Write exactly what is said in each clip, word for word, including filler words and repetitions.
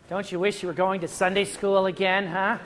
Don't you wish you were going to Sunday school again, huh?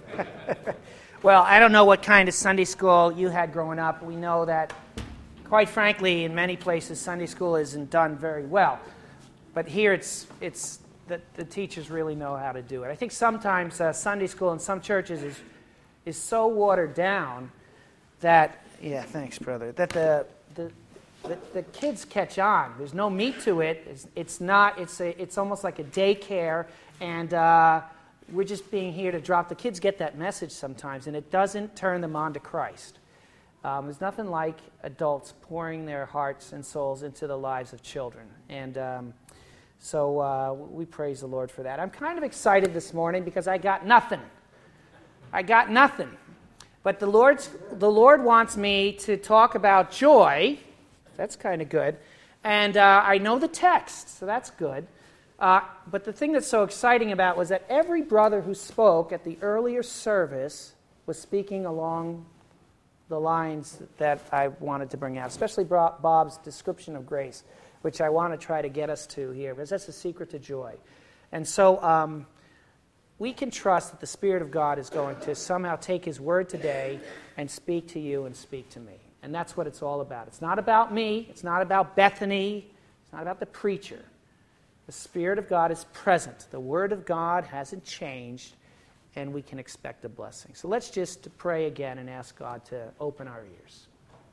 Well, I don't know what kind of Sunday school you had growing up. We know that, quite frankly, in many places, Sunday school isn't done very well. But here, it's it's the, the teachers really know how to do it. I think sometimes uh, Sunday school in some churches is is so watered down that, yeah, thanks, brother, that the the The, the kids catch on. There's no meat to it. It's, it's not. It's a. It's almost like a daycare, and uh, we're just being here to drop. The kids get that message sometimes, and it doesn't turn them on to Christ. Um, there's nothing like adults pouring their hearts and souls into the lives of children, and um, so uh, we praise the Lord for that. I'm kind of excited this morning because I got nothing. I got nothing, but the Lord's the Lord wants me to talk about joy. That's kind of good. And uh, I know the text, so that's good. Uh, but the thing that's so exciting about it was that every brother who spoke at the earlier service was speaking along the lines that I wanted to bring out, especially Bob's description of grace, which I want to try to get us to here, because that's the secret to joy. And so um, we can trust that the Spirit of God is going to somehow take His word today and speak to you and speak to me. And that's what it's all about. It's not about me. It's not about Bethany. It's not about the preacher. The Spirit of God is present. The Word of God hasn't changed, and we can expect a blessing. So let's just pray again and ask God to open our ears.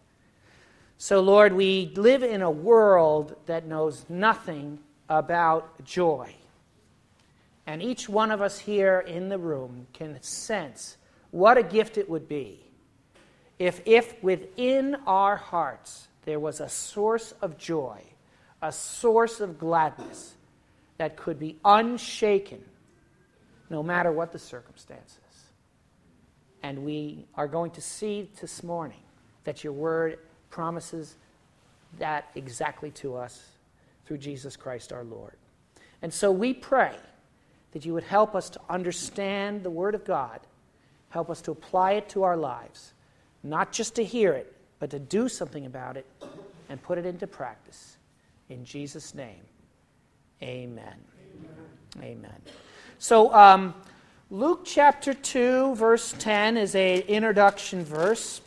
So, Lord, we live in a world that knows nothing about joy. And each one of us here in the room can sense what a gift it would be If, if within our hearts there was a source of joy, a source of gladness that could be unshaken no matter what the circumstances. And we are going to see this morning that your word promises that exactly to us through Jesus Christ our Lord. And so we pray that you would help us to understand the word of God, help us to apply it to our lives, not just to hear it, but to do something about it and put it into practice. In Jesus' name, amen. Amen. amen. So um, Luke chapter two, verse ten is an introduction verse.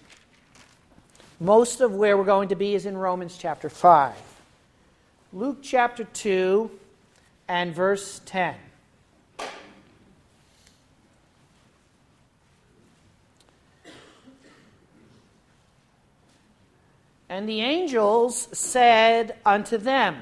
Most of where we're going to be is in Romans chapter five. Luke chapter two and verse ten. And the angels said unto them,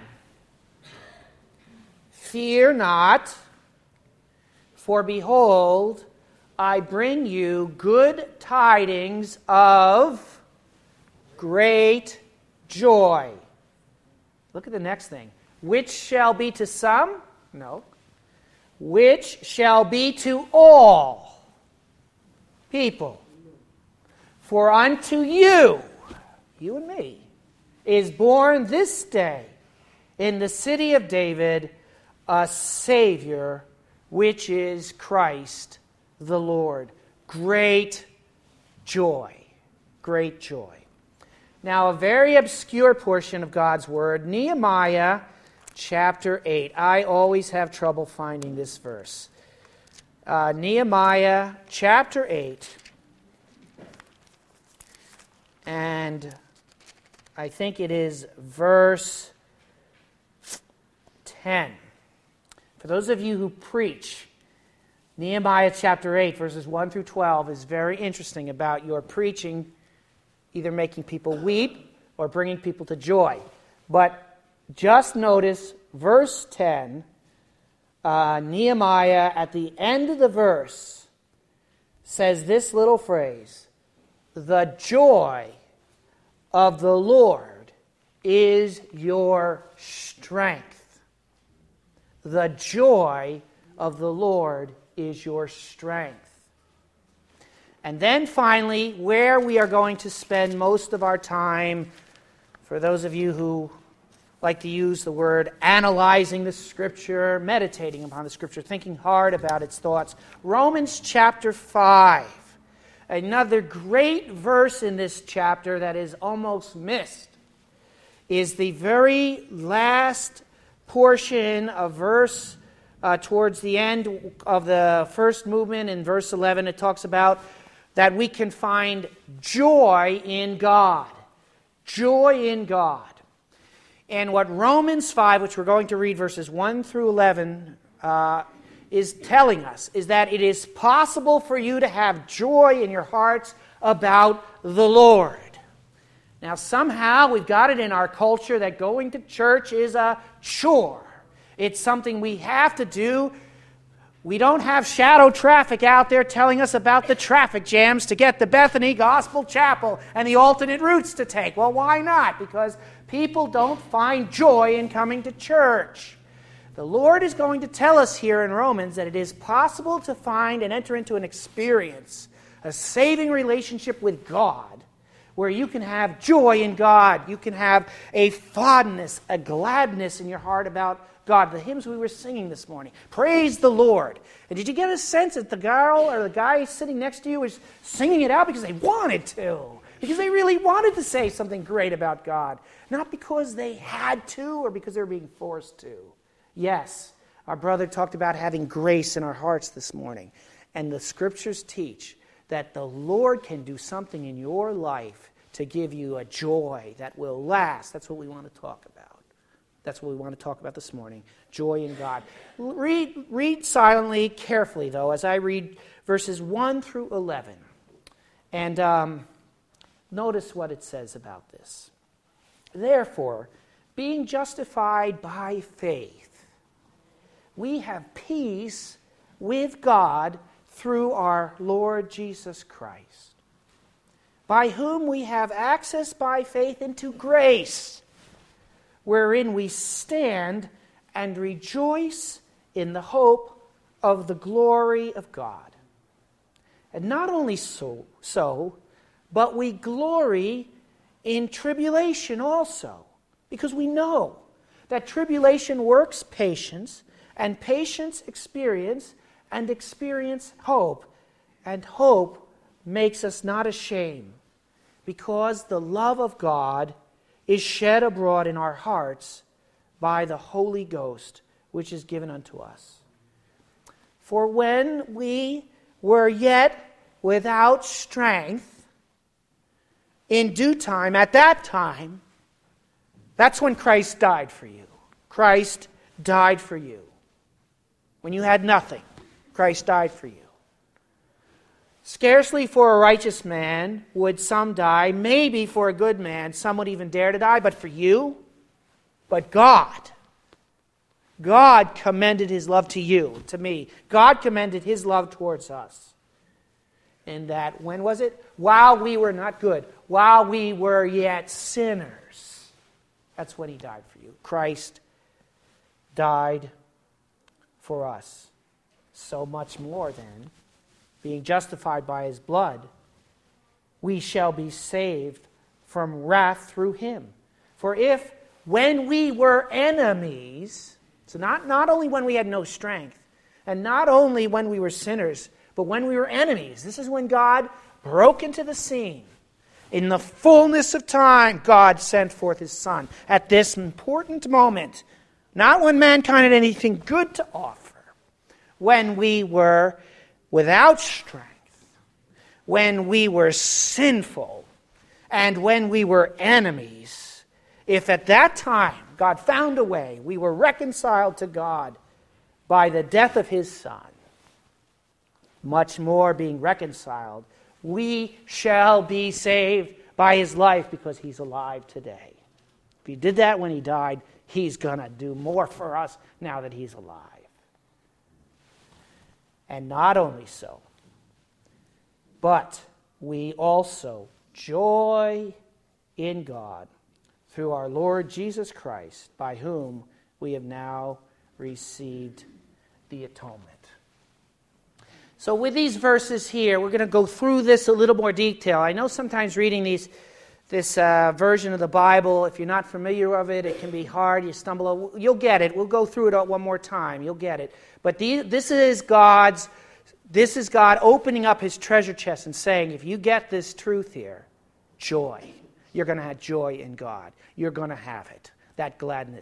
Fear not, for behold, I bring you good tidings of great joy. Look at the next thing. Which shall be to some? No. Which shall be to all people. For unto you, you and me, is born this day in the city of David a Savior, which is Christ the Lord. Great joy. Great joy. Now, a very obscure portion of God's Word, Nehemiah chapter eight. I always have trouble finding this verse. Uh, Nehemiah chapter eight. And I think it is verse ten. For those of you who preach, Nehemiah chapter eight, verses one through twelve is very interesting about your preaching, either making people weep or bringing people to joy. But just notice verse ten, uh, Nehemiah at the end of the verse says this little phrase, the joy of the Lord is your strength. The joy of the Lord is your strength. And then finally, where we are going to spend most of our time, for those of you who like to use the word analyzing the Scripture, meditating upon the Scripture, thinking hard about its thoughts, Romans chapter five. Another great verse in this chapter that is almost missed is the very last portion of verse uh, towards the end of the first movement in verse eleven, it talks about that we can find joy in God. Joy in God. And what Romans five, which we're going to read verses one through eleven, uh, is telling us is that it is possible for you to have joy in your hearts about the Lord. Now, somehow we've got it in our culture that going to church is a chore. It's something we have to do. We don't have shadow traffic out there telling us about the traffic jams to get to Bethany Gospel Chapel and the alternate routes to take. Well, why not? Because people don't find joy in coming to church. The Lord is going to tell us here in Romans that it is possible to find and enter into an experience, a saving relationship with God, where you can have joy in God. You can have a fondness, a gladness in your heart about God. The hymns we were singing this morning. Praise the Lord. And did you get a sense that the girl or the guy sitting next to you was singing it out because they wanted to? Because they really wanted to say something great about God. Not because they had to or because they were being forced to. Yes, our brother talked about having grace in our hearts this morning. And the scriptures teach that the Lord can do something in your life to give you a joy that will last. That's what we want to talk about. That's what we want to talk about this morning. Joy in God. Read, read silently, carefully, though, as I read verses one through eleven. And um, notice what it says about this. Therefore, being justified by faith, we have peace with God through our Lord Jesus Christ, by whom we have access by faith into grace, wherein we stand and rejoice in the hope of the glory of God. And not only so, so, but we glory in tribulation also, because we know that tribulation works patience, and patience experience, and experience hope. And hope makes us not ashamed, because the love of God is shed abroad in our hearts by the Holy Ghost, which is given unto us. For when we were yet without strength, in due time, at that time, that's when Christ died for you. Christ died for you. When you had nothing, Christ died for you. Scarcely for a righteous man would some die. Maybe for a good man some would even dare to die. But for you, but God, God commended His love to you, to me. God commended His love towards us. In that, when was it? While we were not good. While we were yet sinners. That's when He died for you. Christ died for us. So much more then, being justified by His blood, we shall be saved from wrath through Him. For if, when we were enemies, so not, not only when we had no strength, and not only when we were sinners, but when we were enemies, this is when God broke into the scene. In the fullness of time, God sent forth His Son at this important moment, not when mankind had anything good to offer, when we were without strength, when we were sinful, and when we were enemies. If at that time God found a way, we were reconciled to God by the death of His Son, much more being reconciled, we shall be saved by His life because He's alive today. If He did that when He died, He's going to do more for us now that He's alive. And not only so, but we also joy in God through our Lord Jesus Christ, by whom we have now received the atonement. So with these verses here, we're going to go through this a little more detail. I know sometimes reading these, this uh, version of the Bible, if you're not familiar with it, it can be hard. You stumble over. You'll get it. We'll go through it one more time. You'll get it. But the, this is God's, this is God opening up His treasure chest and saying, if you get this truth here, joy. You're going to have joy in God. You're going to have it, that gladness.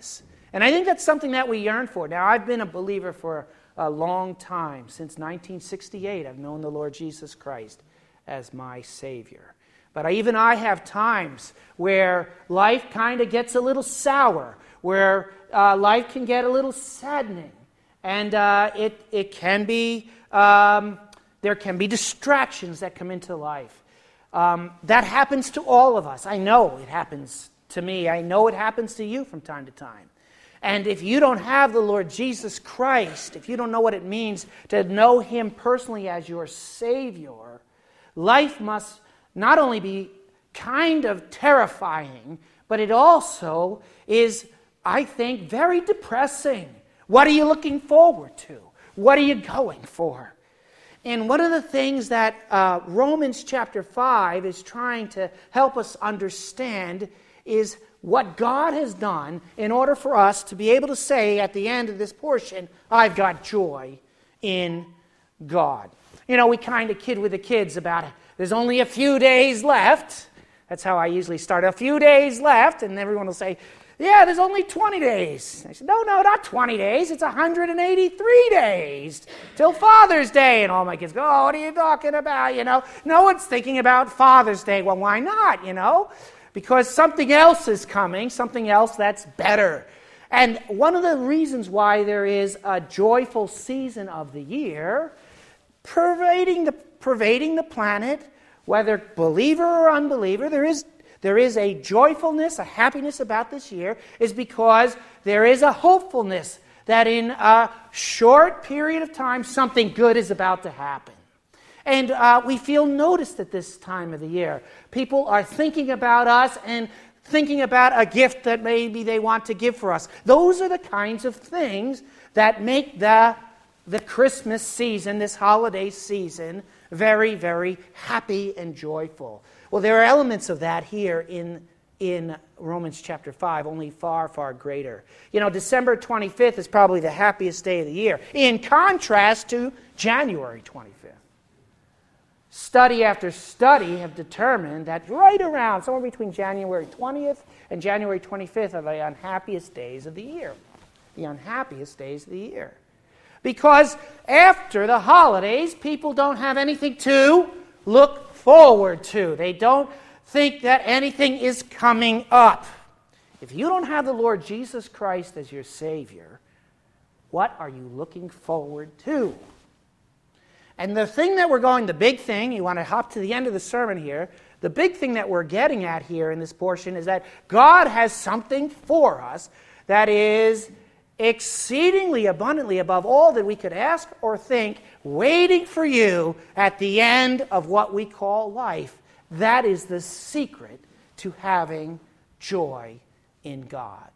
And I think that's something that we yearn for. Now, I've been a believer for a long time. Since nineteen sixty-eight, I've known the Lord Jesus Christ as my Savior. But I, even I have times where life kind of gets a little sour, where uh, life can get a little saddening. And uh, it, it can be, um, there can be distractions that come into life. Um, that happens to all of us. I know it happens to me. I know it happens to you from time to time. And if you don't have the Lord Jesus Christ, if you don't know what it means to know Him personally as your Savior, life must not only be kind of terrifying, but it also is, I think, very depressing. What are you looking forward to? What are you going for? And one of the things that uh, Romans chapter five is trying to help us understand is what God has done in order for us to be able to say at the end of this portion, I've got joy in God. You know, we kind of kid with the kids about it. There's only a few days left. That's how I usually start. A few days left, and everyone will say, yeah, there's only twenty days. I said, no, no, not twenty days. It's one hundred eighty-three days till Father's Day. And all my kids go, oh, what are you talking about? You know, no one's thinking about Father's Day. Well, why not, you know? Because something else is coming, something else that's better. And one of the reasons why there is a joyful season of the year pervading the, pervading the planet, whether believer or unbeliever, there is There is a joyfulness, a happiness about this year, is because there is a hopefulness that in a short period of time, something good is about to happen. And uh, we feel noticed at this time of the year. People are thinking about us and thinking about a gift that maybe they want to give for us. Those are the kinds of things that make the, the Christmas season, this holiday season, very, very happy and joyful. Well, there are elements of that here in, in Romans chapter five, only far, far greater. You know, December twenty-fifth is probably the happiest day of the year, in contrast to January twenty-fifth. Study after study have determined that right around, somewhere between January twentieth and January twenty-fifth are the unhappiest days of the year. The unhappiest days of the year. Because after the holidays, people don't have anything to look forward to. They don't think that anything is coming up. If you don't have the Lord Jesus Christ as your Savior, what are you looking forward to? And the thing that we're going, the big thing, you want to hop to the end of the sermon here, the big thing that we're getting at here in this portion is that God has something for us that is exceedingly abundantly above all that we could ask or think, waiting for you at the end of what we call life. That is the secret to having joy in God.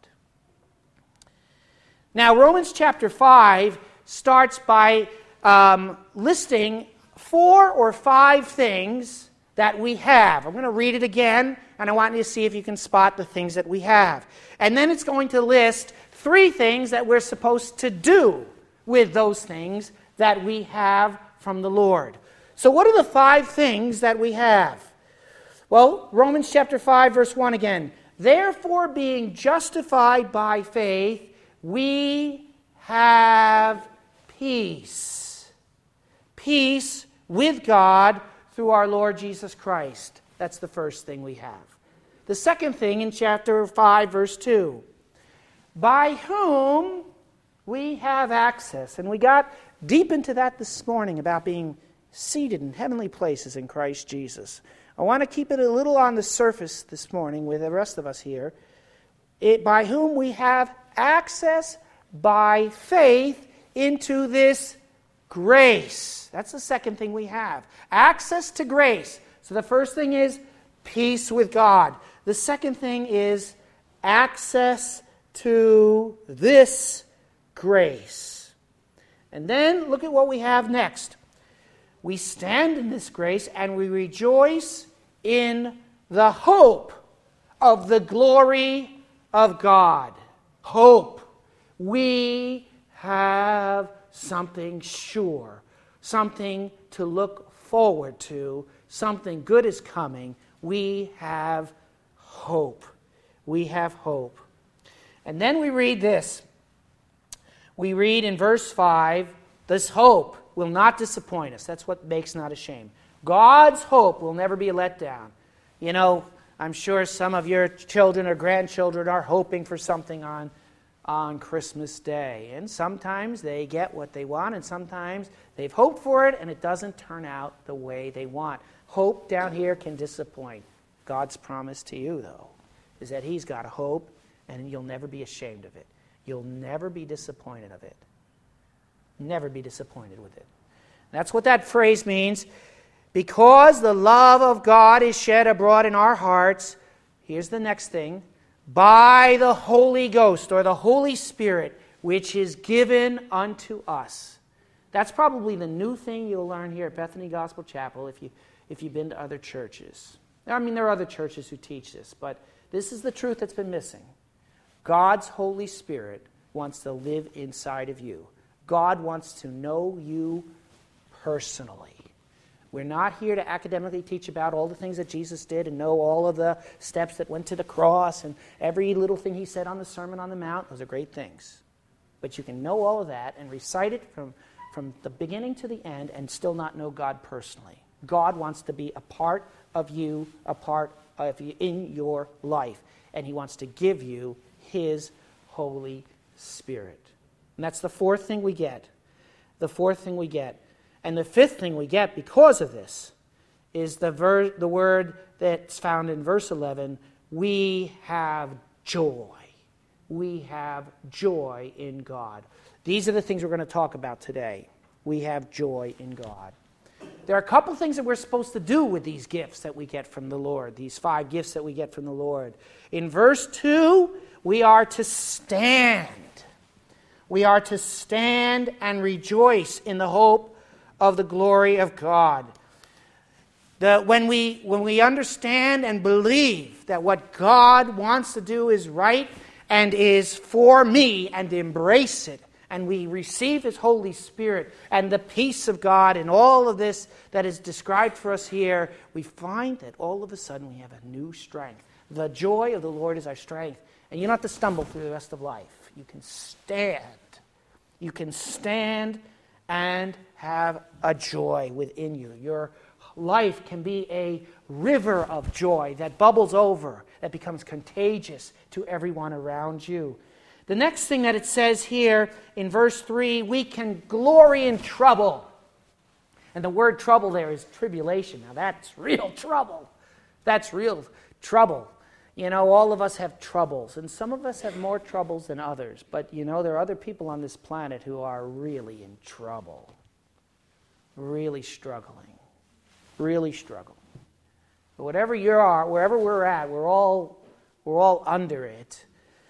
Now, Romans chapter five starts by um, listing four or five things that we have. I'm going to read it again, and I want you to see if you can spot the things that we have. And then it's going to list three things that we're supposed to do with those things that we have from the Lord. So what are the five things that we have? Well, Romans chapter five, verse one again. Therefore, being justified by faith, we have peace. Peace with God through our Lord Jesus Christ. That's the first thing we have. The second thing in chapter five, verse two. By whom we have access. And we got deep into that this morning about being seated in heavenly places in Christ Jesus. I want to keep it a little on the surface this morning with the rest of us here. It, by whom we have access by faith into this grace. That's the second thing we have. Access to grace. So the first thing is peace with God. The second thing is access to this grace. And then look at what we have next. We stand in this grace and we rejoice in the hope of the glory of God. Hope. We have something sure, something to look forward to, something good is coming. We have hope. We have hope. And then we read this. We read in verse five, this hope will not disappoint us. That's what makes not ashamed. God's hope will never be a letdown. You know, I'm sure some of your children or grandchildren are hoping for something on, on Christmas Day. And sometimes they get what they want, and sometimes they've hoped for it, and it doesn't turn out the way they want. Hope down here can disappoint. God's promise to you, though, is that He's got a hope, and you'll never be ashamed of it. You'll never be disappointed of it. Never be disappointed with it. That's what that phrase means. Because the love of God is shed abroad in our hearts, here's the next thing, by the Holy Ghost, or the Holy Spirit, which is given unto us. That's probably the new thing you'll learn here at Bethany Gospel Chapel if, you, if you've been to other churches. I mean, there are other churches who teach this, but this is the truth that's been missing. God's Holy Spirit wants to live inside of you. God wants to know you personally. We're not here to academically teach about all the things that Jesus did and know all of the steps that went to the cross and every little thing He said on the Sermon on the Mount. Those are great things. But you can know all of that and recite it from, from the beginning to the end and still not know God personally. God wants to be a part of you, a part of you in your life. And He wants to give you His Holy Spirit. And that's the fourth thing we get. The fourth thing we get. And the fifth thing we get because of this is the, ver- the word that's found in verse eleven, we have joy. We have joy in God. These are the things we're going to talk about today. We have joy in God. There are a couple things that we're supposed to do with these gifts that we get from the Lord, these five gifts that we get from the Lord. In verse two, we are to stand. We are to stand and rejoice in the hope of the glory of God. The, when we, when we understand and believe that what God wants to do is right and is for me and embrace it, and we receive His Holy Spirit and the peace of God and all of this that is described for us here, we find that all of a sudden we have a new strength. The joy of the Lord is our strength. And you don't have to stumble through the rest of life. You can stand. You can stand and have a joy within you. Your life can be a river of joy that bubbles over, that becomes contagious to everyone around you. The next thing that it says here in verse three, we can glory in trouble. And the word trouble there is tribulation. Now that's real trouble. That's real trouble. You know, all of us have troubles, and some of us have more troubles than others. But, you know, there are other people on this planet who are really in trouble. Really struggling. Really struggling. But whatever you are, wherever we're at, we're all we're all under it.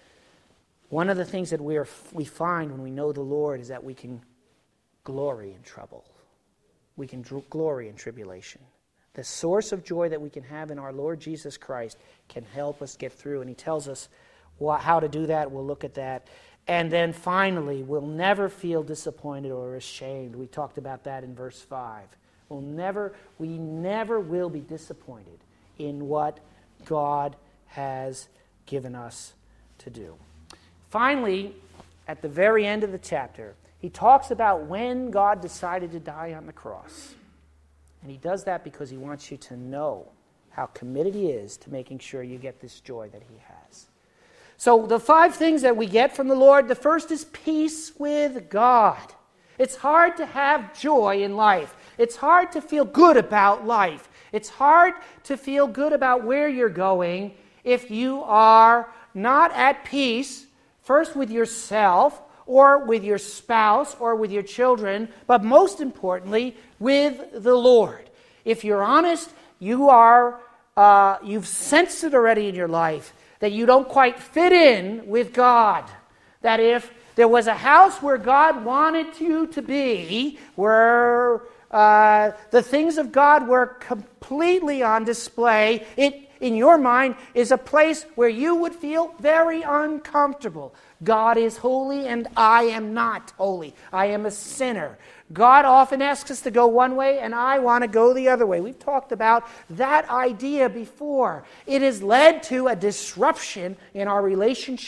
One of the things that we are we find when we know the Lord is that we can glory in trouble. We can dr- glory in tribulation. The source of joy that we can have in our Lord Jesus Christ can help us get through. And He tells us wh- how to do that. We'll look at that. And then finally, we'll never feel disappointed or ashamed. We talked about that in verse five. We'll never, we never will be disappointed in what God has given us to do. Finally, at the very end of the chapter, he talks about when God decided to die on the cross. And He does that because He wants you to know how committed He is to making sure you get this joy that He has. So the five things that we get from the Lord, the first is peace with God. It's hard to have joy in life. It's hard to feel good about life. It's hard to feel good about where you're going if you are not at peace, first with yourself, or with your spouse, or with your children, but most importantly, with the Lord. If you're honest, you are, uh, you've sensed it already in your life that you don't quite fit in with God. That if there was a house where God wanted you to be, where uh, the things of God were completely on display, it, in your mind, is a place where you would feel very uncomfortable. God is holy and I am not holy. I am a sinner. God often asks us to go one way and I want to go the other way. We've talked about that idea before. It has led to a disruption in our relationship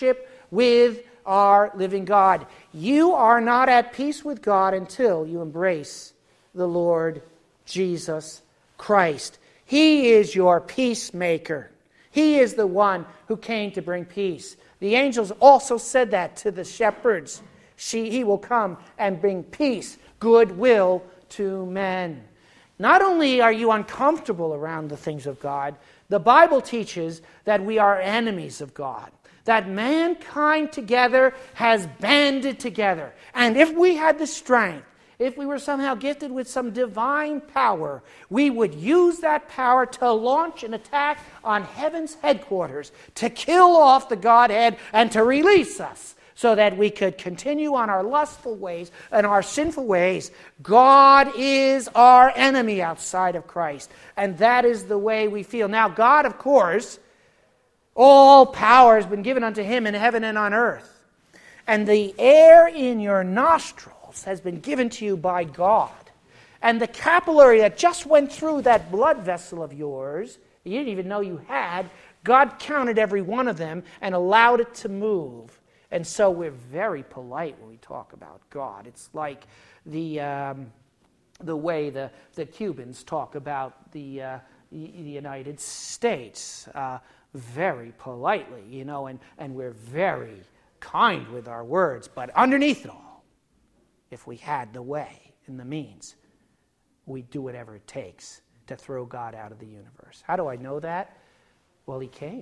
with our living God. You are not at peace with God until you embrace the Lord Jesus Christ. He is your peacemaker. He is the one who came to bring peace. The angels also said that to the shepherds. She, he will come and bring peace, goodwill to men. Not only are you uncomfortable around the things of God, the Bible teaches that we are enemies of God, that mankind together has banded together. And if we had the strength, if we were somehow gifted with some divine power, we would use that power to launch an attack on heaven's headquarters, to kill off the Godhead and to release us so that we could continue on our lustful ways and our sinful ways. God is our enemy outside of Christ, and that is the way we feel. Now, God, of course, all power has been given unto him in heaven and on earth, and the air in your nostrils has been given to you by God. And the capillary that just went through that blood vessel of yours, you didn't even know you had, God counted every one of them and allowed it to move. And so we're very polite when we talk about God. It's like the um, the way the, the Cubans talk about the, uh, the United States, uh, very politely, you know, and, and we're very kind with our words. But underneath it all, if we had the way and the means, we'd do whatever it takes to throw God out of the universe. How do I know that? Well, he came.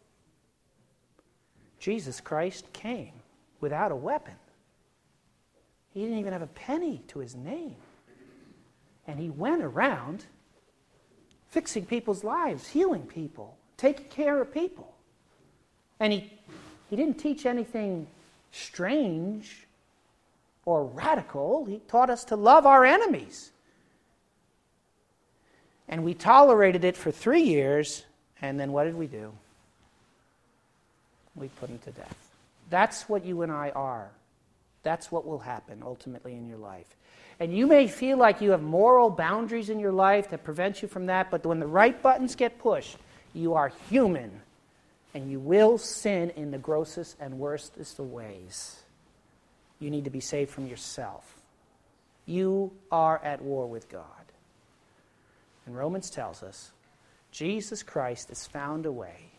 Jesus Christ came without a weapon. He didn't even have a penny to his name. And he went around fixing people's lives, healing people, taking care of people. And he, he didn't teach anything strange or radical. He taught us to love our enemies. And we tolerated it for three years, and then what did we do? We put him to death. That's what you and I are. That's what will happen ultimately in your life. And you may feel like you have moral boundaries in your life that prevent you from that, but when the right buttons get pushed, you are human, and you will sin in the grossest and worstest of ways. You need to be saved from yourself. You are at war with God. And Romans tells us Jesus Christ has found a way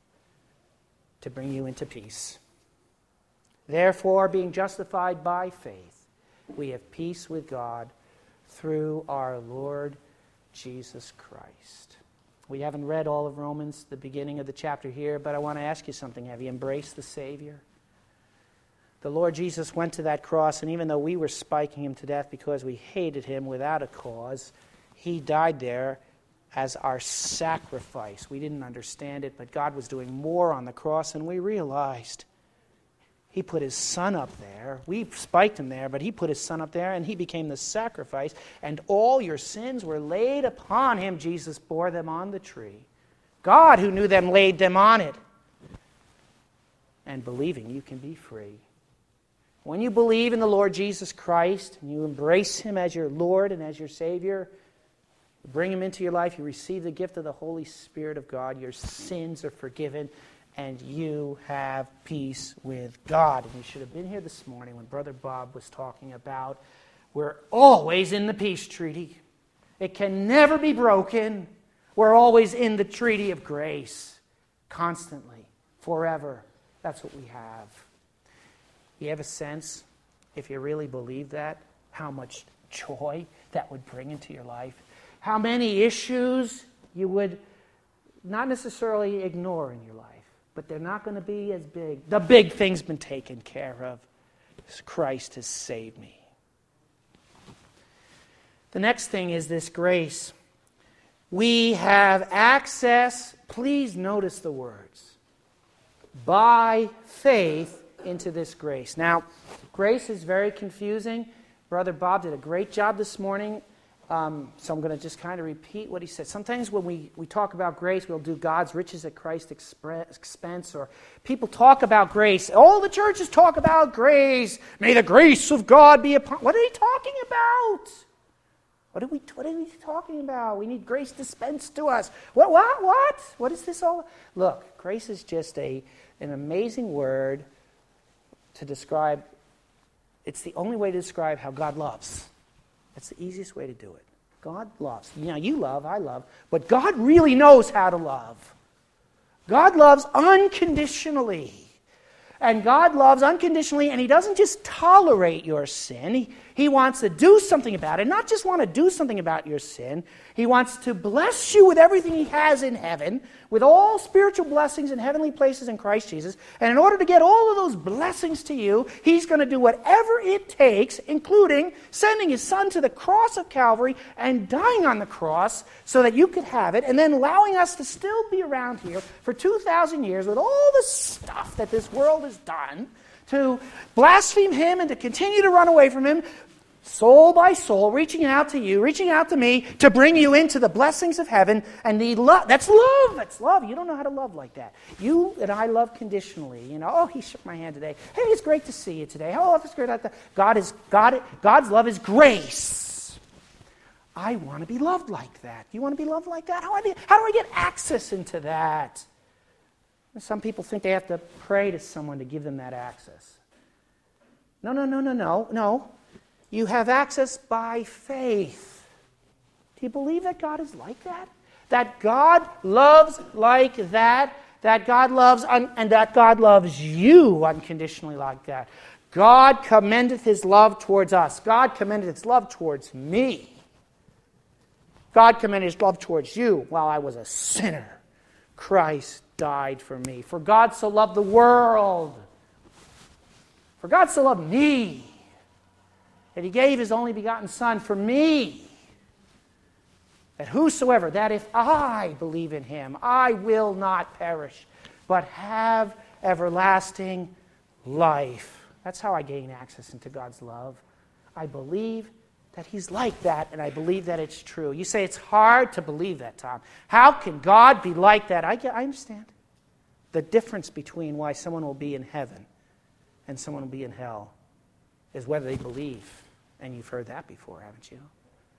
to bring you into peace. Therefore, being justified by faith, we have peace with God through our Lord Jesus Christ. We haven't read all of Romans, the beginning of the chapter here, but I want to ask you something. Have you embraced the Savior? The Lord Jesus went to that cross, and even though we were spiking him to death because we hated him without a cause, he died there as our sacrifice. We didn't understand it, but God was doing more on the cross than we realized. He put his son up there. We spiked him there, but he put his son up there, and he became the sacrifice. And all your sins were laid upon him. Jesus bore them on the tree. God, who knew them, laid them on it. And believing, you can be free. When you believe in the Lord Jesus Christ, and you embrace him as your Lord and as your Savior, you bring him into your life, you receive the gift of the Holy Spirit of God, your sins are forgiven, and you have peace with God. And you should have been here this morning when Brother Bob was talking about we're always in the peace treaty. It can never be broken. We're always in the treaty of grace, constantly, forever. That's what we have. You have a sense, if you really believe that, how much joy that would bring into your life? How many issues you would not necessarily ignore in your life, but they're not going to be as big. The big thing's been taken care of. Christ has saved me. The next thing is this grace. We have access, please notice the words, by faith into this grace. Now, grace is very confusing. Brother Bob did a great job this morning. Um, so I'm going to just kind of repeat what he said. Sometimes when we, we talk about grace, we'll do God's riches at Christ's expense, or people talk about grace. All the churches talk about grace. May the grace of God be upon... What are they talking about? What are we, what are we talking about? We need grace dispensed to us. What, what, what? What is this all? Look, grace is just a, an amazing word to describe, it's the only way to describe how God loves. That's the easiest way to do it. God loves. Now, you love, I love, but God really knows how to love. God loves unconditionally. And God loves unconditionally, and He doesn't just tolerate your sin. He, he wants to do something about it. Not just want to do something about your sin. He wants to bless you with everything He has in heaven, with all spiritual blessings in heavenly places in Christ Jesus. And in order to get all of those blessings to you, He's going to do whatever it takes, including sending His Son to the cross of Calvary and dying on the cross so that you could have it, and then allowing us to still be around here for two thousand years with all the stuff that this world has done to blaspheme Him and to continue to run away from Him, soul by soul, reaching out to you, reaching out to me, to bring you into the blessings of heaven. And the love, that's love, that's love. You don't know how to love like that. You and I love conditionally. You know, oh, he shook my hand today. Hey, it's great to see you today. Oh, it's great. God is, God, God's love is grace. I want to be loved like that. You want to be loved like that? How do I, how do I get access into that? Some people think they have to pray to someone to give them that access. No, no, no, no, no, no. You have access by faith. Do you believe that God is like that? That God loves like that? That God loves, un- and that God loves you unconditionally like that. God commendeth His love towards us. God commended His love towards me. God commended His love towards you while I was a sinner. Christ died for me. For God so loved the world. For God so loved me, that He gave His only begotten Son for me, that whosoever, that if I believe in Him, I will not perish, but have everlasting life. That's how I gain access into God's love. I believe that He's like that, and I believe that it's true. You say it's hard to believe that, Tom. How can God be like that? I, I understand the difference between why someone will be in heaven and someone will be in hell is whether they believe. And you've heard that before, haven't you?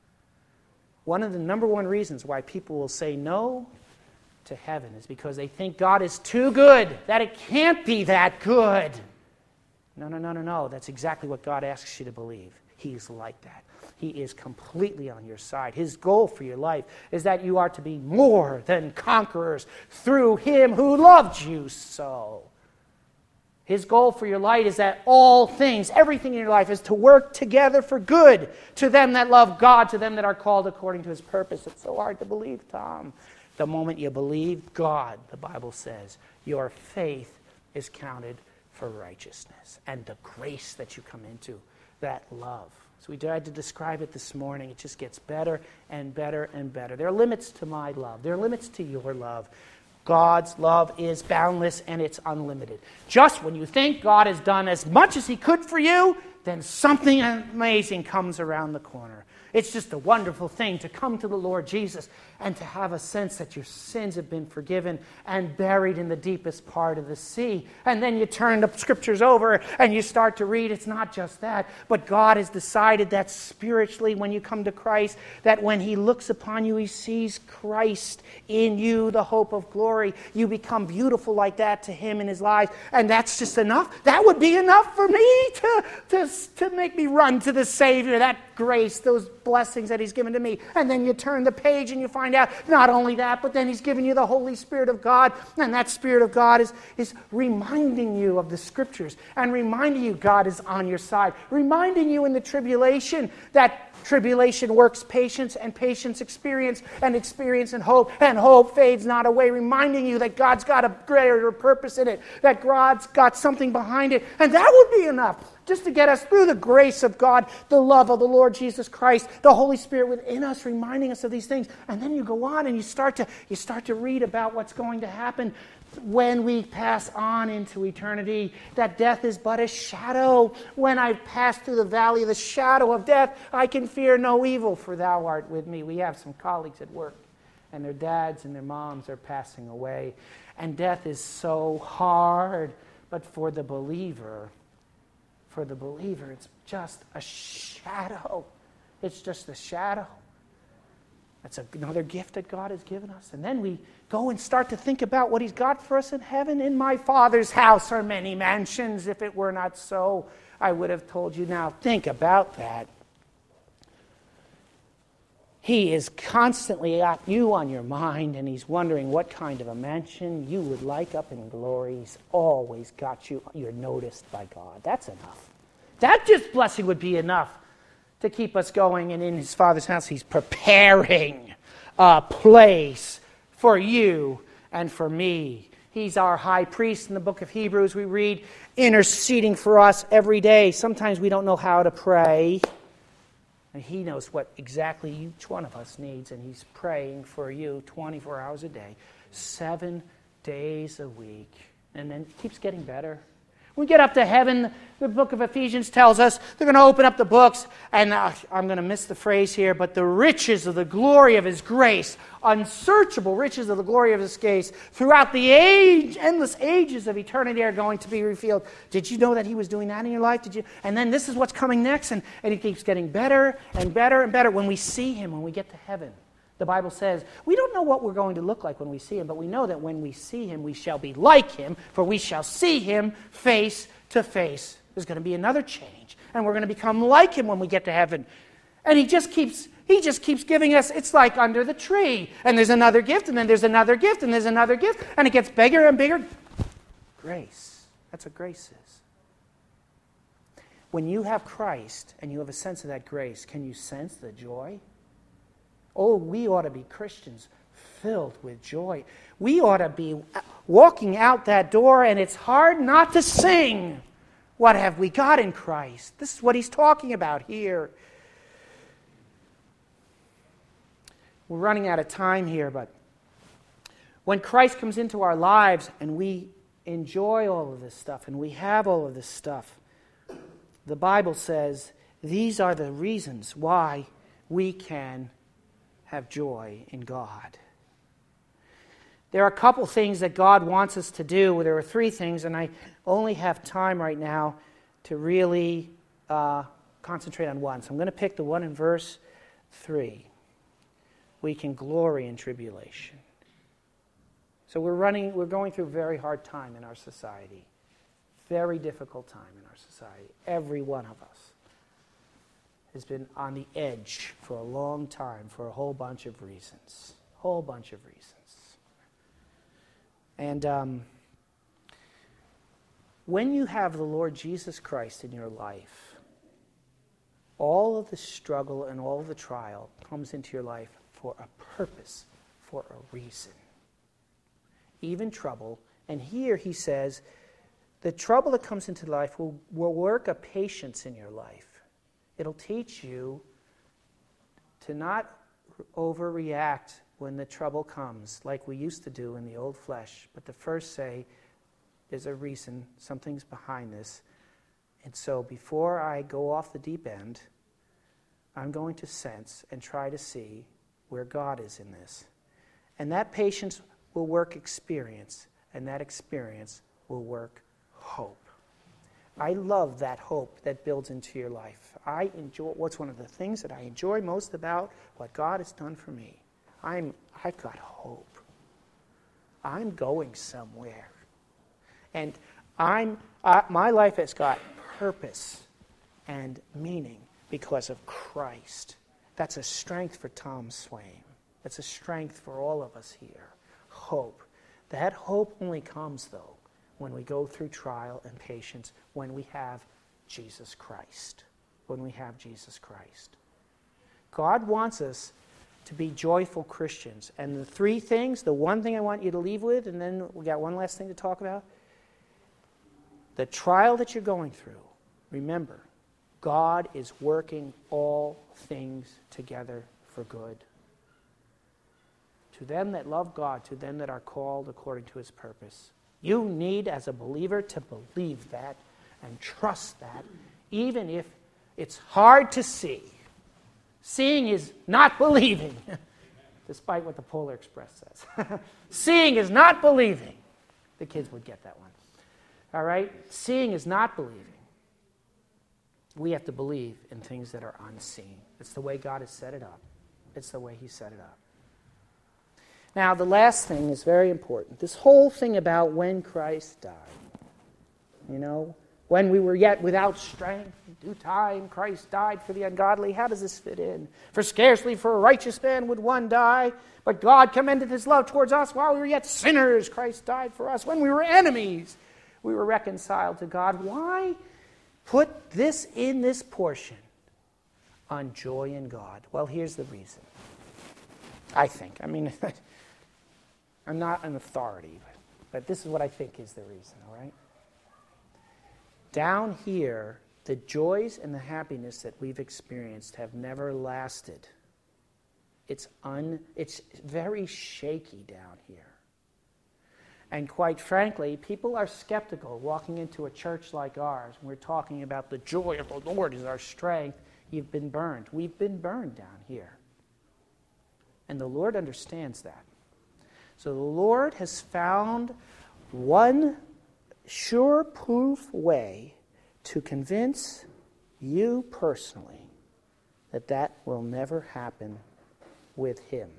One of the number one reasons why people will say no to heaven is because they think God is too good, that it can't be that good. No, no, no, no, no. That's exactly what God asks you to believe. He's like that. He is completely on your side. His goal for your life is that you are to be more than conquerors through Him who loved you so. His goal for your life is that all things, everything in your life, is to work together for good to them that love God, to them that are called according to His purpose. It's so hard to believe, Tom. The moment you believe God, the Bible says, your faith is counted for righteousness. And the grace that you come into, that love. So we tried to describe it this morning. It just gets better and better and better. There are limits to my love. There are limits to your love. God's love is boundless and it's unlimited. Just when you think God has done as much as He could for you, then something amazing comes around the corner. It's just a wonderful thing to come to the Lord Jesus and to have a sense that your sins have been forgiven and buried in the deepest part of the sea. And then you turn the Scriptures over and you start to read. It's not just that, but God has decided that spiritually when you come to Christ, that when He looks upon you, He sees Christ in you, the hope of glory. You become beautiful like that to Him in His life. And that's just enough. That would be enough for me to, to, to make me run to the Savior, that grace, those blessings that He's given to me. And then you turn the page and you find out not only that, but then He's given you the Holy Spirit of God. And that Spirit of God is, is reminding you of the Scriptures and reminding you God is on your side. Reminding you in the tribulation that tribulation works patience, and patience experience, and experience and hope, and hope fades not away. Reminding you that God's got a greater purpose in it, that God's got something behind it. And that would be enough just to get us through the grace of God, the love of the Lord Jesus Christ, the Holy Spirit within us, reminding us of these things. And then you go on and you start to you start to read about what's going to happen when we pass on into eternity, that death is but a shadow. When I pass through the valley of the shadow of death, I can fear no evil, for Thou art with me. We have some colleagues at work, and their dads and their moms are passing away. And death is so hard, but for the believer, for the believer, it's just a shadow. It's just a shadow. That's another gift that God has given us. And then we go and start to think about what he's got for us in heaven. In my Father's house are many mansions. If it were not so, I would have told you. Now, think about that. He is constantly got you on your mind, and he's wondering what kind of a mansion you would like up in glory. He's always got you. You're noticed by God. That's enough. That just blessing would be enough to keep us going. And in his Father's house, he's preparing a place for you and for me. He's our high priest. In the book of Hebrews, we read, interceding for us every day. Sometimes we don't know how to pray. And he knows what exactly each one of us needs, and he's praying for you twenty-four hours a day, seven days a week. And then it keeps getting better. When we get up to heaven, the book of Ephesians tells us they're going to open up the books, and uh, I'm going to miss the phrase here, but the riches of the glory of his grace, unsearchable riches of the glory of his grace, throughout the age, endless ages of eternity are going to be revealed. Did you know that he was doing that in your life? Did you? And then this is what's coming next, and, and it keeps getting better and better and better when we see him, when we get to heaven. The Bible says, we don't know what we're going to look like when we see him, but we know that when we see him, we shall be like him, for we shall see him face to face. There's going to be another change, and we're going to become like him when we get to heaven. And he just keeps he just keeps giving us, it's like under the tree. And there's another gift, and then there's another gift, and there's another gift, and it gets bigger and bigger. Grace. That's what grace is. When you have Christ, and you have a sense of that grace, can you sense the joy? Oh, we ought to be Christians filled with joy. We ought to be walking out that door, and it's hard not to sing. What have we got in Christ? This is what he's talking about here. We're running out of time here, but when Christ comes into our lives and we enjoy all of this stuff and we have all of this stuff, the Bible says these are the reasons why we can have joy in God. There are a couple things that God wants us to do. There are three things, and I only have time right now to really uh, concentrate on one. So I'm going to pick the one in verse three. We can glory in tribulation. So we're running, we're going through a very hard time in our society. Very difficult time in our society. Every one of us has been on the edge for a long time for a whole bunch of reasons. Whole bunch of reasons. And um, when you have the Lord Jesus Christ in your life, all of the struggle and all of the trial comes into your life for a purpose, for a reason. Even trouble. And here he says, the trouble that comes into life will, will work a patience in your life. It'll teach you to not overreact when the trouble comes, like we used to do in the old flesh, but to first say, there's a reason, something's behind this. And so before I go off the deep end, I'm going to sense and try to see where God is in this. And that patience will work experience, and that experience will work hope. I love that hope that builds into your life. I enjoy, what's one of the things that I enjoy most about what God has done for me? I'm, I've got hope. I'm going somewhere. And I'm, uh, my life has got purpose and meaning because of Christ. That's a strength for Tom Swain. That's a strength for all of us here. Hope. That hope only comes, though, when we go through trial and patience, when we have Jesus Christ. When we have Jesus Christ. God wants us to be joyful Christians. And the three things, the one thing I want you to leave with, and then we got one last thing to talk about. The trial that you're going through, remember, God is working all things together for good. To them that love God, to them that are called according to his purpose. You need, as a believer, to believe that and trust that, even if it's hard to see. Seeing is not believing, despite what the Polar Express says. Seeing is not believing. The kids would get that one. All right? Seeing is not believing. We have to believe in things that are unseen. It's the way God has set it up. It's the way he set it up. Now, the last thing is very important. This whole thing about when Christ died. You know, when we were yet without strength, in due time, Christ died for the ungodly. How does this fit in? For scarcely for a righteous man would one die, but God commended his love towards us while we were yet sinners. Christ died for us. When we were enemies, we were reconciled to God. Why put this in this portion on joy in God? Well, here's the reason. I think. I mean, I'm not an authority, but, but this is what I think is the reason, all right? Down here, the joys and the happiness that we've experienced have never lasted. It's un, it's very shaky down here. And quite frankly, people are skeptical walking into a church like ours when we're talking about the joy of the Lord is our strength. You've been burned. We've been burned down here. And the Lord understands that. So the Lord has found one sure-proof way to convince you personally that that will never happen with him.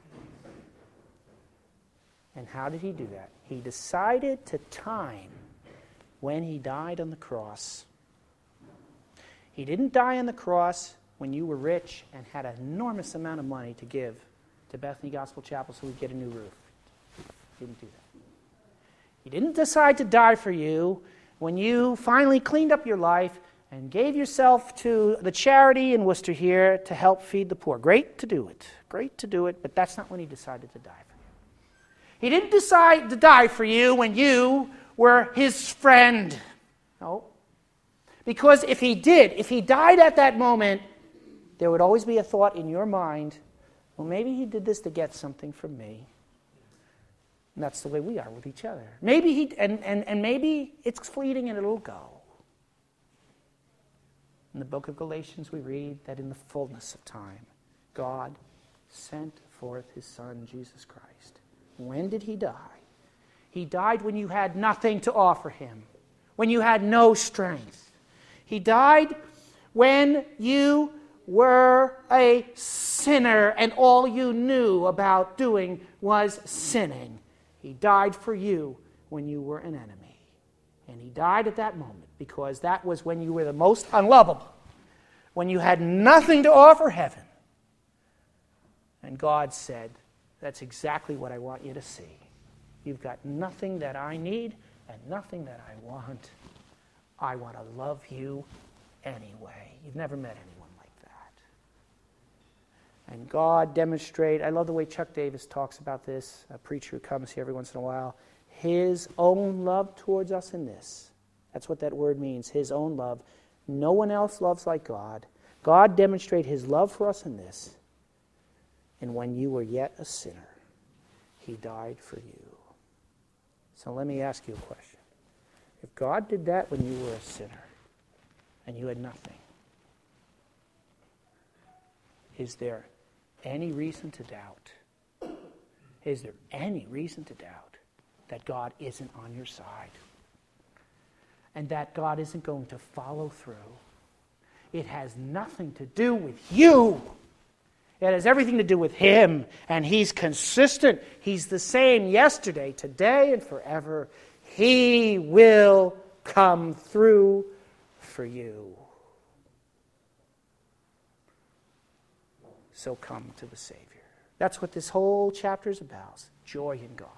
And how did he do that? He decided to time when he died on the cross. He didn't die on the cross when you were rich and had an enormous amount of money to give to Bethany Gospel Chapel so we'd get a new roof. He didn't do that. He didn't decide to die for you when you finally cleaned up your life and gave yourself to the charity in Worcester here to help feed the poor. Great to do it. Great to do it, but that's not when he decided to die for you. He didn't decide to die for you when you were his friend. No. Because if he did, if he died at that moment, there would always be a thought in your mind, well, maybe he did this to get something from me. And that's the way we are with each other. Maybe he, and, and, and maybe it's fleeting and it'll go. In the book of Galatians, we read that in the fullness of time, God sent forth his Son, Jesus Christ. When did he die? He died when you had nothing to offer him, when you had no strength. He died when you were a sinner and all you knew about doing was sinning. He died for you when you were an enemy. And he died at that moment because that was when you were the most unlovable, when you had nothing to offer heaven. And God said, that's exactly what I want you to see. You've got nothing that I need and nothing that I want. I want to love you anyway. You've never met anyone like that. And God demonstrated, I love the way Chuck Davis talks about this, a preacher who comes here every once in a while, his own love towards us in this. That's what that word means, his own love. No one else loves like God. God demonstrated his love for us in this. And when you were yet a sinner, he died for you. So let me ask you a question. If God did that when you were a sinner and you had nothing, is there any reason to doubt? Is there any reason to doubt that God isn't on your side? And that God isn't going to follow through? It has nothing to do with you. It has everything to do with him. And he's consistent. He's the same yesterday, today, and forever. He will come through for you. So come to the Savior. That's what this whole chapter is about. Joy in God.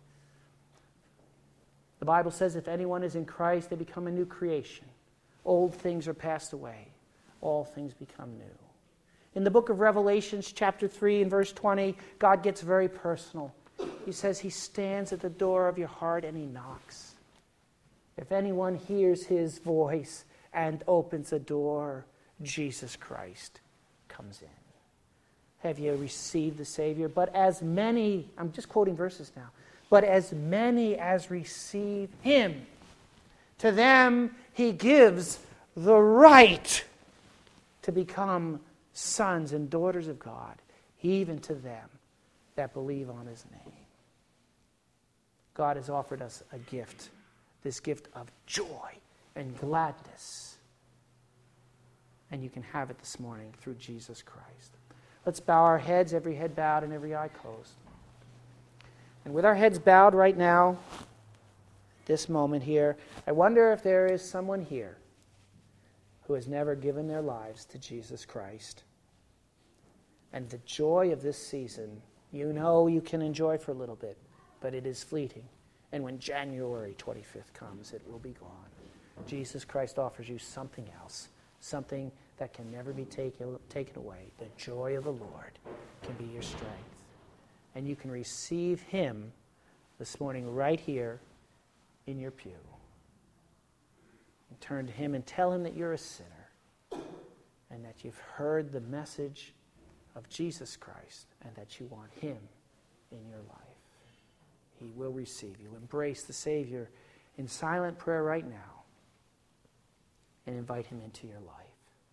The Bible says if anyone is in Christ, they become a new creation. Old things are passed away. All things become new. In the book of Revelations, chapter three and verse twenty, God gets very personal. He says he stands at the door of your heart and he knocks. If anyone hears his voice and opens a door, Jesus Christ comes in. Have you received the Savior? But as many, I'm just quoting verses now, but as many as receive him, to them he gives the right to become sons and daughters of God, even to them that believe on his name. God has offered us a gift, this gift of joy and gladness. And you can have it this morning through Jesus Christ. Let's bow our heads, every head bowed and every eye closed. And with our heads bowed right now, this moment here, I wonder if there is someone here who has never given their lives to Jesus Christ. And the joy of this season, you know you can enjoy for a little bit, but it is fleeting. And when January twenty-fifth comes, it will be gone. Jesus Christ offers you something else, something that can never be taken, taken away. The joy of the Lord can be your strength. And you can receive Him this morning right here in your pew. And turn to Him and tell Him that you're a sinner and that you've heard the message of Jesus Christ and that you want Him in your life. He will receive you. Embrace the Savior in silent prayer right now and invite Him into your life.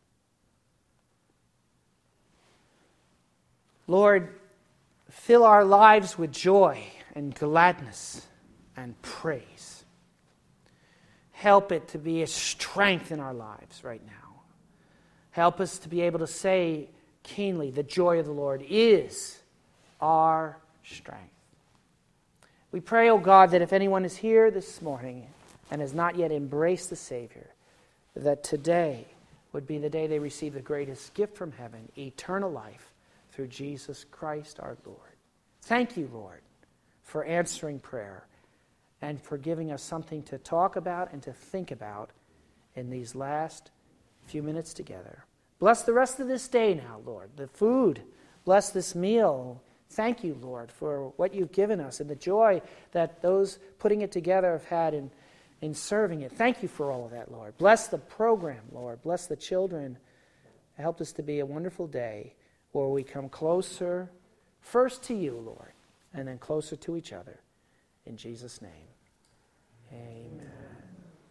Lord, fill our lives with joy and gladness and praise. Help it to be a strength in our lives right now. Help us to be able to say keenly, the joy of the Lord is our strength. We pray, O God, that if anyone is here this morning and has not yet embraced the Savior, that today would be the day they receive the greatest gift from heaven, eternal life, through Jesus Christ our Lord. Thank you, Lord, for answering prayer and for giving us something to talk about and to think about in these last few minutes together. Bless the rest of this day now, Lord, the food. Bless this meal. Thank you, Lord, for what you've given us and the joy that those putting it together have had in, in serving it. Thank you for all of that, Lord. Bless the program, Lord. Bless the children. Help us to be a wonderful day where we come closer, first to you, Lord, and then closer to each other. In Jesus' name, amen.